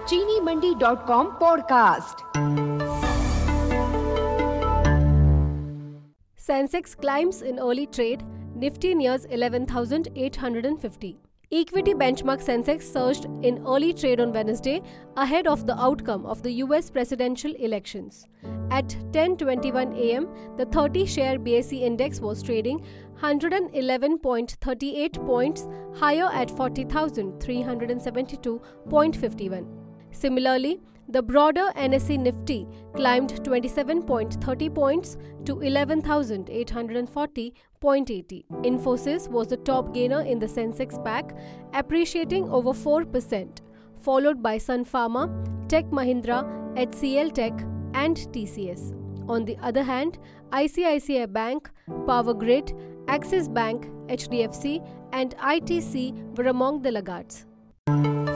चीनीमंडी.com podcast. Sensex climbs in early trade, Nifty nears 11,850. Equity benchmark Sensex surged in early trade on Wednesday ahead of the outcome of the US presidential elections. At 10:21 a.m., the 30-share BSE index was trading 111.38 points higher at 40,372.51. Similarly, the broader NSE Nifty climbed 27.30 points to 11,840.80. Infosys was the top gainer in the Sensex pack, appreciating over 4%, followed by Sun Pharma, Tech Mahindra, HCL Tech, and TCS. On the other hand, ICICI Bank, Power Grid, Axis Bank, HDFC, and ITC were among the laggards.